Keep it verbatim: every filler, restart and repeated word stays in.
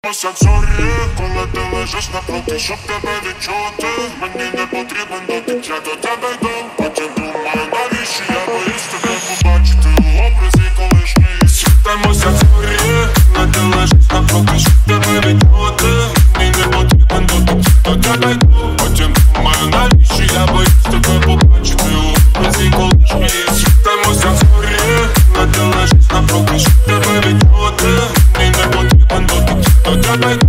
Ось як зорі, коли ти лежиш напроти, щоб тебе відчути. Мені не потрібен дотик, я до тебе йду. Потім думаю, навіщо я боюсь тебе побачити у образі колишньої. Світимось як зорі, коли ти лежиш напроти, щоб тебе відчути. Мені не потрібен дотик, я до тебе йду. Потім думаю, навіщо я боюсь тебе побачити у образі колишньої. Світимось як зорі, коли ти лежиш напроти, щоб тебе відчути. Мені не потрібен дотик, до тебе йду.